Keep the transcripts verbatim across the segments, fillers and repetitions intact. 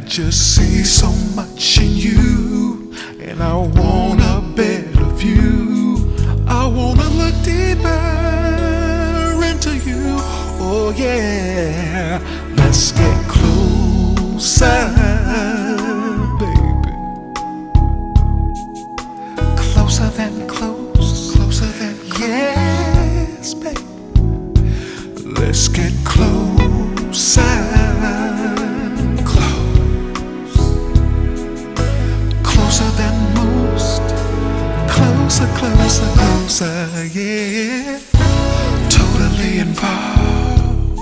just see so much in you, and I want a better view. I wanna look deeper into you. Oh yeah, let's get closer, baby. Closer than close, closer than close. Yes, baby. Let's get closer. Closer than most, closer, closer, closer, yeah. Totally involved.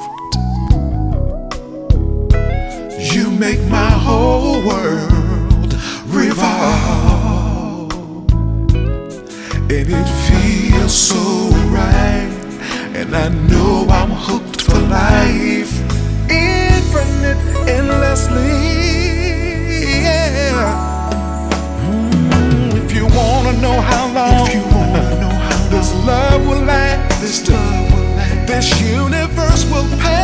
You make my whole world revolve, and it feels so right, and I know I'm hooked for life, infinite, endlessly, yeah. Know how long, if you wanna know how this love will last, this love will last, this universe will pass.